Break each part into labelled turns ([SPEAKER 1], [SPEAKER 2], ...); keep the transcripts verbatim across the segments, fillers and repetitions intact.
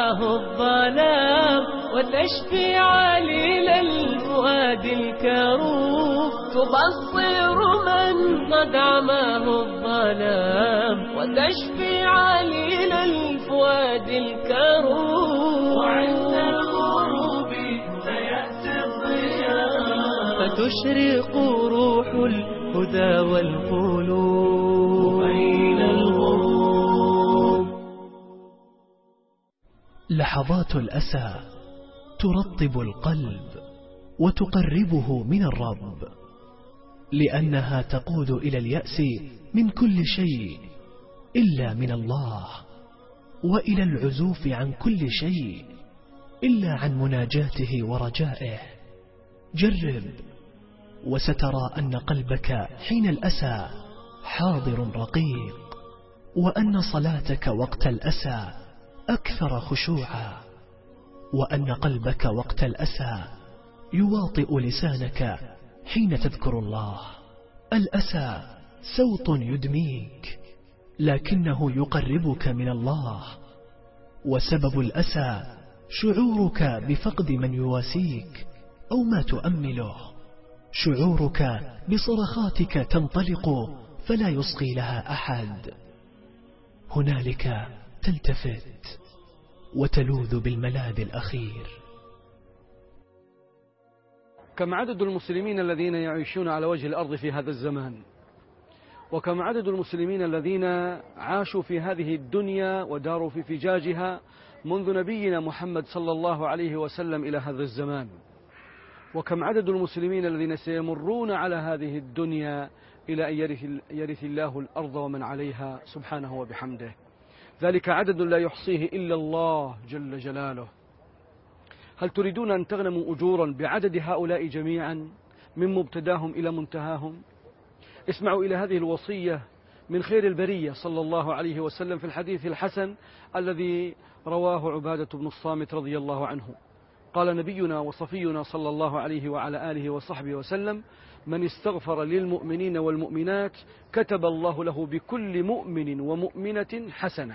[SPEAKER 1] معه الظلام وتشفي عليل الفؤاد الكروب تبصر من قد عماه الظلام وتشفي عليل الفؤاد الكروب وعند الغروب سيأتي الضياء فتشرق روح الهدى والقلوب بين الغروب.
[SPEAKER 2] لحظات الأسى ترطب القلب وتقربه من الرب، لأنها تقود إلى اليأس من كل شيء إلا من الله، وإلى العزوف عن كل شيء إلا عن مناجاته ورجائه. جرب وسترى أن قلبك حين الأسى حاضر رقيق، وأن صلاتك وقت الأسى أكثر خشوعا، وأن قلبك وقت الأسى يواطئ لسانك حين تذكر الله. الأسى سوط يدميك لكنه يقربك من الله، وسبب الأسى شعورك بفقد من يواسيك أو ما تؤمله، شعورك بصرخاتك تنطلق فلا يصغي لها أحد. هنالك تلتفت وتلوذ بالملاذ الأخير.
[SPEAKER 3] كم عدد المسلمين الذين يعيشون على وجه الأرض في هذا الزمان، وكم عدد المسلمين الذين عاشوا في هذه الدنيا وداروا في فجاجها منذ نبينا محمد صلى الله عليه وسلم إلى هذا الزمان، وكم عدد المسلمين الذين سيمرون على هذه الدنيا إلى أن يرث الله الأرض ومن عليها سبحانه وبحمده. ذلك عدد لا يحصيه إلا الله جل جلاله. هل تريدون أن تغنموا أجورا بعدد هؤلاء جميعا من مبتداهم إلى منتهاهم؟ اسمعوا إلى هذه الوصية من خير البرية صلى الله عليه وسلم في الحديث الحسن الذي رواه عبادة بن الصامت رضي الله عنه. قال نبينا وصفينا صلى الله عليه وعلى آله وصحبه وسلم: من استغفر للمؤمنين والمؤمنات كتب الله له بكل مؤمن ومؤمنة حسنة.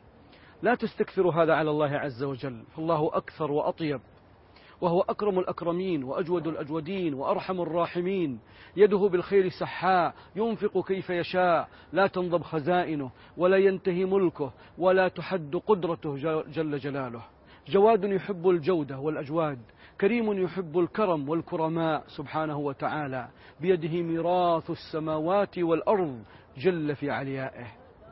[SPEAKER 3] لا تستكثروا هذا على الله عز وجل، فالله أكثر وأطيب، وهو أكرم الأكرمين وأجود الأجودين وأرحم الراحمين. يده بالخير سحاء، ينفق كيف يشاء، لا تنضب خزائنه ولا ينتهي ملكه ولا تحد قدرته جل جلاله. جواد يحب الجودة والأجواد، كريم يحب الكرم والكرماء سبحانه وتعالى، بيده ميراث السماوات والأرض جل في عليائه.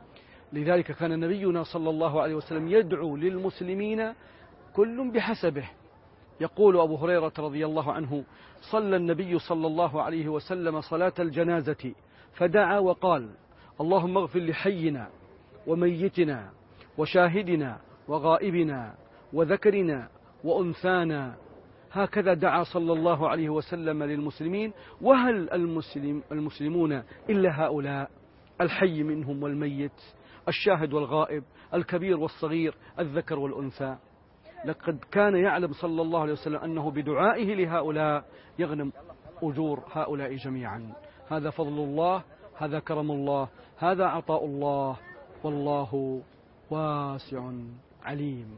[SPEAKER 3] لذلك كان نبينا صلى الله عليه وسلم يدعو للمسلمين كل بحسبه. يقول أبو هريرة رضي الله عنه: صلى النبي صلى الله عليه وسلم صلاة الجنازة فدعا وقال: اللهم اغفر لحينا وميتنا وشاهدنا وغائبنا وذكرنا وأنثانا. هكذا دعا صلى الله عليه وسلم للمسلمين. وهل المسلم المسلمون إلا هؤلاء؟ الحي منهم والميت، الشاهد والغائب، الكبير والصغير، الذكر والأنثى. لقد كان يعلم صلى الله عليه وسلم أنه بدعائه لهؤلاء يغنم أجور هؤلاء جميعا. هذا فضل الله، هذا كرم الله، هذا عطاء الله، والله واسع عليم.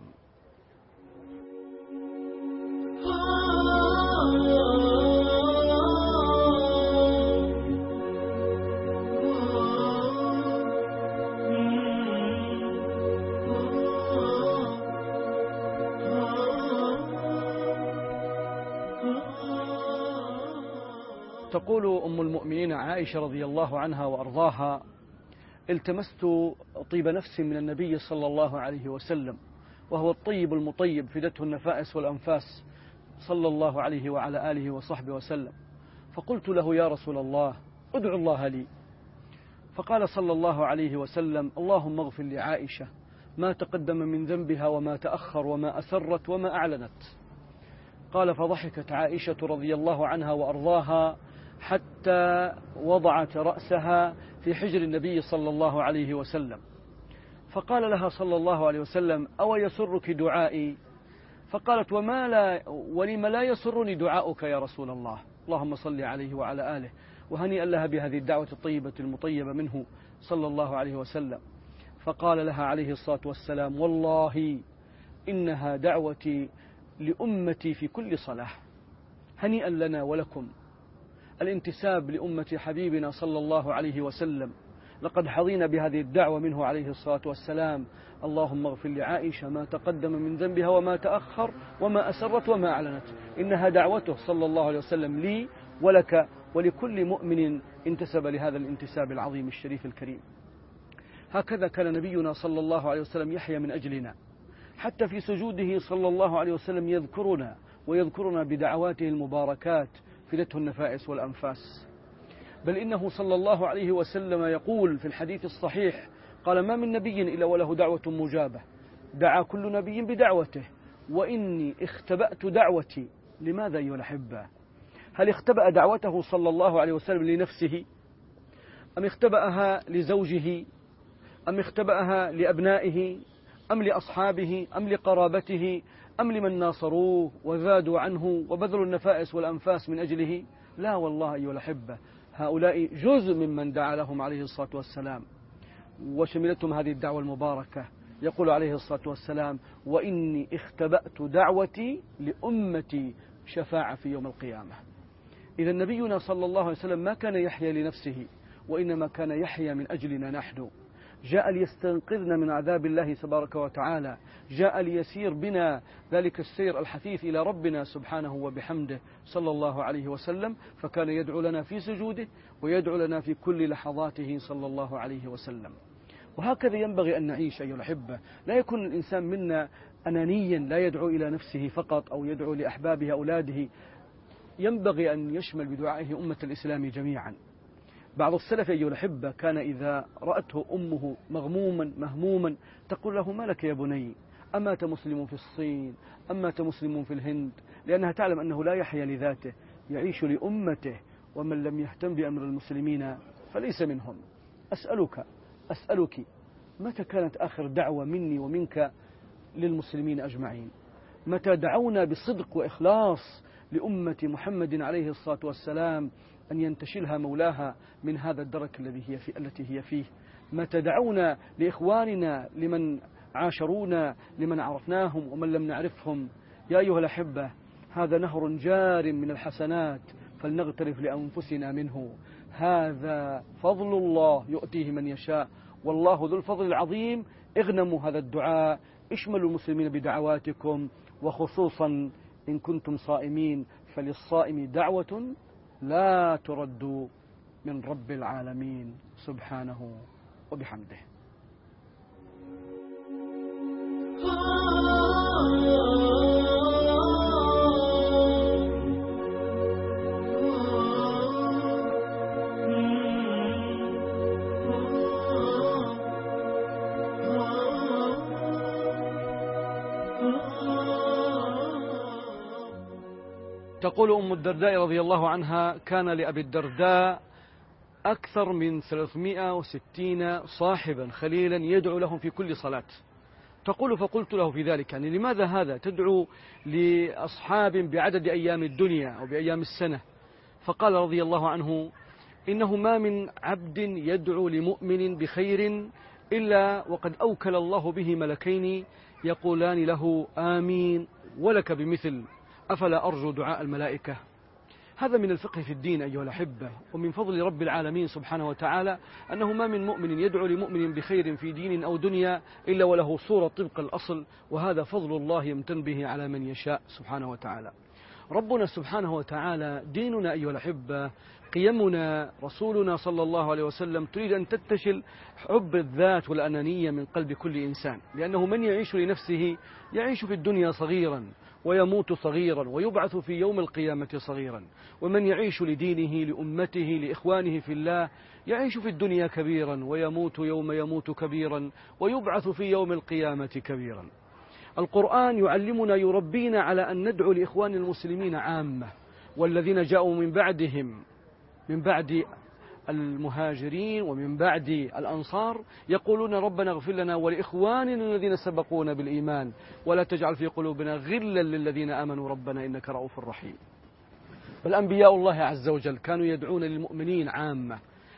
[SPEAKER 3] تقول أم المؤمنين عائشة رضي الله عنها وأرضاها: التمست طيب نفس من النبي صلى الله عليه وسلم، وهو الطيب المطيب فدته النفائس والأنفاس صلى الله عليه وعلى آله وصحبه وسلم. فقلت له: يا رسول الله، ادعو الله لي. فقال صلى الله عليه وسلم: اللهم اغفر لعائشة ما تقدم من ذنبها وما تأخر وما أسرت وما أعلنت. قال: فضحكت عائشة رضي الله عنها وأرضاها حتى وضعت رأسها في حجر النبي صلى الله عليه وسلم. فقال لها صلى الله عليه وسلم: أو يسرك دعائي؟ فقالت: وما لا ولم لا يسرني دعاؤك يا رسول الله، اللهم صل عليه وعلى آله. وهنيئا لها بهذه الدعوة الطيبة المطيبة منه صلى الله عليه وسلم. فقال لها عليه الصلاة والسلام: والله إنها دعوتي لأمتي في كل صلاة. هنيئا لنا ولكم الانتساب لأمة حبيبنا صلى الله عليه وسلم. لقد حظينا بهذه الدعوة منه عليه الصلاة والسلام: اللهم اغفر لعائشة ما تقدم من ذنبها وما تأخر وما أسرت وما أعلنت. إنها دعوته صلى الله عليه وسلم لي ولك ولكل مؤمن انتسب لهذا الانتساب العظيم الشريف الكريم. هكذا كان نبينا صلى الله عليه وسلم يحيا من أجلنا، حتى في سجوده صلى الله عليه وسلم يذكرنا ويذكرنا بدعواته المباركات فدته النفائس والأنفاس. بل إنه صلى الله عليه وسلم يقول في الحديث الصحيح: قال: ما من نبي إلا وله دعوة مجابة، دعا كل نبي بدعوته، وإني اختبأت دعوتي. لماذا أيها الأحبة؟ هل اختبأ دعوته صلى الله عليه وسلم لنفسه، أم اختبأها لزوجه، أم اختبأها لأبنائه، أم لأصحابه، أم لقرابته، أم لمن ناصروه وذادوا عنه وبذلوا النفائس والأنفاس من أجله؟ لا والله أيها الأحبة، هؤلاء جزء ممن دعا لهم عليه الصلاة والسلام وشملتهم هذه الدعوة المباركة. يقول عليه الصلاة والسلام: وإني اختبأت دعوتي لأمتي شفاعة في يوم القيامة. إذا نبينا صلى الله عليه وسلم ما كان يحيا لنفسه، وإنما كان يحيا من أجلنا نحن. جاء ليستنقذنا من عذاب الله تبارك وتعالى، جاء ليسير بنا ذلك السير الحثيث إلى ربنا سبحانه وبحمده صلى الله عليه وسلم. فكان يدعو لنا في سجوده ويدعو لنا في كل لحظاته صلى الله عليه وسلم. وهكذا ينبغي أن نعيش أيها الأحبة. لا يكون الإنسان منا أنانيا لا يدعو إلى نفسه فقط أو يدعو لأحبابه أولاده، ينبغي أن يشمل بدعائه أمة الإسلام جميعا. بعض السلف أيها الأحبة كان إذا رأته أمه مغموما مهموما تقول له: ما لك يا بني؟ أمات مسلم في الصين؟ أمات مسلم في الهند؟ لأنها تعلم أنه لا يحيا لذاته، يعيش لأمته، ومن لم يهتم بأمر المسلمين فليس منهم. أسألك أسألك متى كانت آخر دعوة مني ومنك للمسلمين أجمعين؟ متى دعونا بصدق وإخلاص لأمة محمد عليه الصلاة والسلام أن ينتشلها مولاها من هذا الدرك الذي هي في التي هي فيه؟ متى دعونا لإخواننا، لمن عاشرونا، لمن عرفناهم ومن لم نعرفهم؟ يا أيها الأحبة، هذا نهر جار من الحسنات فلنغترف لأنفسنا منه. هذا فضل الله يؤتيه من يشاء، والله ذو الفضل العظيم. اغنموا هذا الدعاء، اشملوا المسلمين بدعواتكم، وخصوصا إن كنتم صائمين فللصائم دعوة لا ترد من رب العالمين سبحانه وبحمده. تقول أم الدرداء رضي الله عنها: كان لأبي الدرداء أكثر من ثلاثمائة وستين صاحبا خليلا يدعو لهم في كل صلاة. تقول: فقلت له في ذلك: يعني لماذا هذا تدعو لأصحاب بعدد أيام الدنيا أو بأيام السنة؟ فقال رضي الله عنه: إنه ما من عبد يدعو لمؤمن بخير إلا وقد أوكل الله به ملكين يقولان له آمين ولك بمثل، أفلا أرجو دعاء الملائكة؟ هذا من الفقه في الدين أيها الأحبة، ومن فضل رب العالمين سبحانه وتعالى أنه ما من مؤمن يدعو لمؤمن بخير في دين أو دنيا إلا وله صورة طبق الأصل، وهذا فضل الله يمتن به على من يشاء سبحانه وتعالى. ربنا سبحانه وتعالى ديننا أيها الأحبة، قيمنا، رسولنا صلى الله عليه وسلم تريد أن تتشل حب الذات والأنانية من قلب كل إنسان، لأنه من يعيش لنفسه يعيش في الدنيا صغيرا ويموت صغيرا ويبعث في يوم القيامة صغيرا، ومن يعيش لدينه لأمته لإخوانه في الله يعيش في الدنيا كبيرا ويموت يوم يموت كبيرا ويبعث في يوم القيامة كبيرا. القرآن يعلمنا يربينا على أن ندعو لإخوان المسلمين عامة، والذين جاءوا من بعدهم من بعد المهاجرين ومن بعد الأنصار يقولون: ربنا اغفر لنا ولإخواننا الذين سبقونا بالإيمان ولا تجعل في قلوبنا غلا للذين آمنوا ربنا إنك رؤوف رحيم. بل أنبياء الله عز وجل كانوا يدعون للمؤمنين عامة،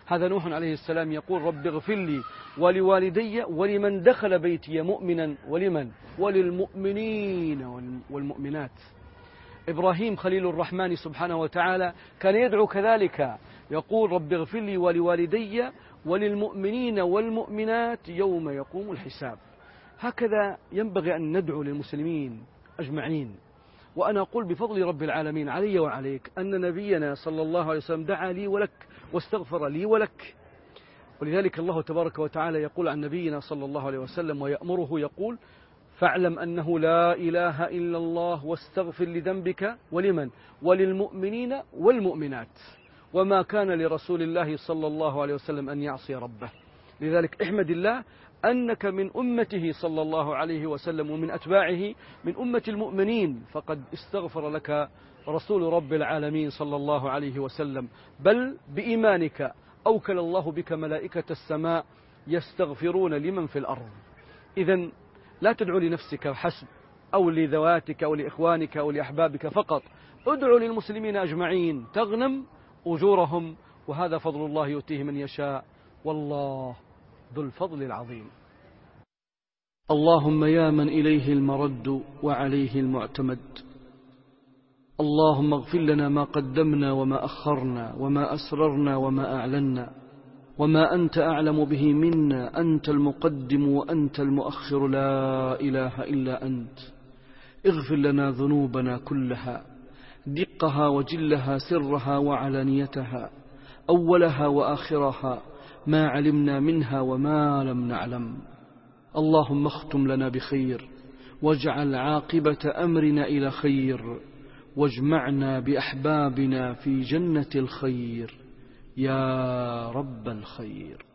[SPEAKER 3] هذا نوح عليه السلام يقول رب اغفر لي ولوالدي ولمن دخل بيتي مؤمنا ولمن وللمؤمنين والمؤمنات. إبراهيم خليل الرحمن سبحانه وتعالى كان يدعو كذلك، يقول رب اغفر لي ولوالدي وللمؤمنين والمؤمنات يوم يقوم الحساب. هكذا ينبغي أن ندعو للمسلمين أجمعين. وأنا أقول بفضل رب العالمين علي وعليك أن نبينا صلى الله عليه وسلم دعا لي ولك واستغفر لي ولك. ولذلك الله تبارك وتعالى يقول عن نبينا صلى الله عليه وسلم ويأمره يقول فاعلم أنه لا إله إلا الله واستغفر لذنبك ولمن وللمؤمنين والمؤمنات وما كان لرسول الله صلى الله عليه وسلم أن يعصي ربه. لذلك احمد الله أنك من أمته صلى الله عليه وسلم ومن أتباعه من أمة المؤمنين، فقد استغفر لك رسول رب العالمين صلى الله عليه وسلم، بل بإيمانك أوكل الله بك ملائكة السماء يستغفرون لمن في الأرض. إذن لا تدعو لنفسك حسب أو لذواتك أو لإخوانك أو لأحبابك فقط، ادعو للمسلمين أجمعين تغنم أجورهم، وهذا فضل الله يؤتيه من يشاء والله ذو الفضل العظيم. اللهم يا من إليه المرد وعليه المعتمد، اللهم اغفر لنا ما قدمنا وما أخرنا وما أسررنا وما أعلنا وما أنت أعلم به منا، أنت المقدم وأنت المؤخر لا إله إلا أنت. اغفر لنا ذنوبنا كلها دقها وجلها سرها وعلانيتها أولها وآخرها ما علمنا منها وما لم نعلم. اللهم اختم لنا بخير واجعل عاقبة أمرنا إلى خير واجمعنا بأحبابنا في جنة الخير يا رب الخير.